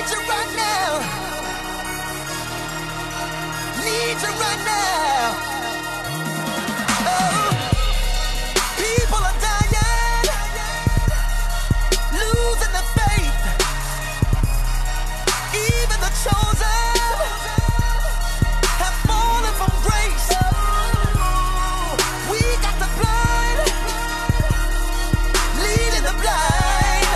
you right now. Need you right now. Oh, people are dying, losing their faith. Even the chosen have fallen from grace. We got the blind leading the blind.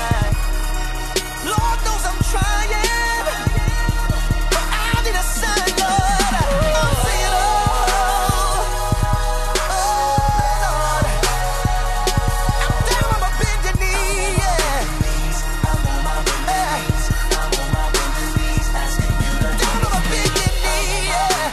Lord knows I'm trying, but I need a sign, Lord. I'm saying, oh, Lord, I'm down on my bended knee, yeah. Down on my bended knee, yeah.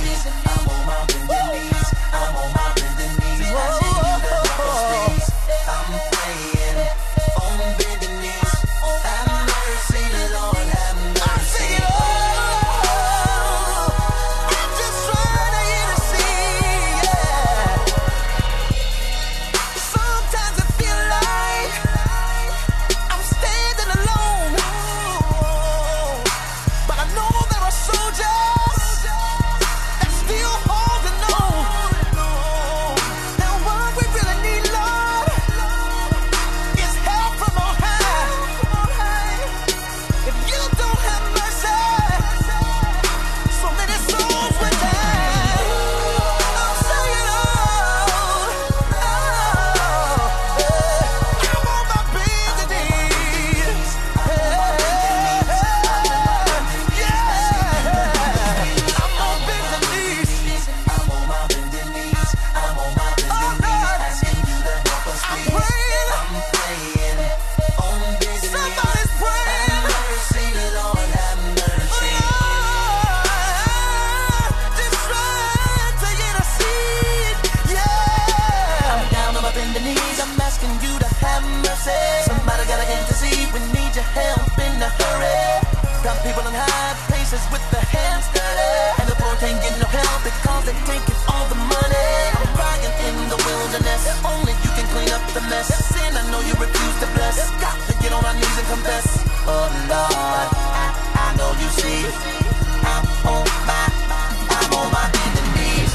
Somebody gotta intercede, we need your help in a hurry. Got people in high places with their hands dirty, and the poor can't get no help because they're taking all the money. I'm crying in the wilderness, only you can clean up the mess. Sin, I know you refuse to bless. Got to get on our knees and confess. Oh Lord, I know you see, I'm on my bended knees.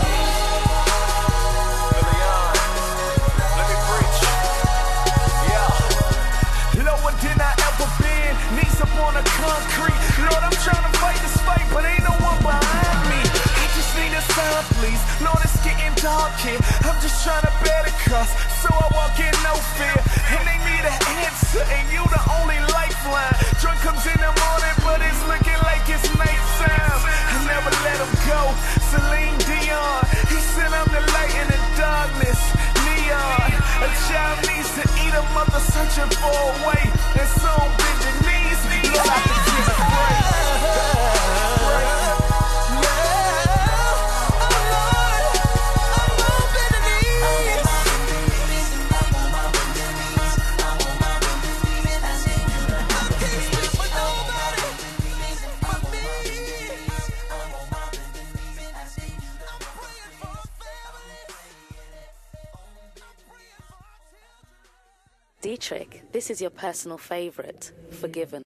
Knees up on the concrete. Lord, I'm trying to fight this fight, but ain't no one behind me. I just need a sign, please. Lord, it's getting dark here. I'm just trying to bear the cross, so I walk in no fear. And they need an answer, and you the only lifeline. Drunk comes in the morning, but it's looking like it's nighttime. I never let him go. Celine Dion, he said I'm the light in the darkness. Neon, a child needs to eat, a mother searching for a way, and so on bending knees. Lord, I can see the Dietrich, this is your personal favorite, Forgiven.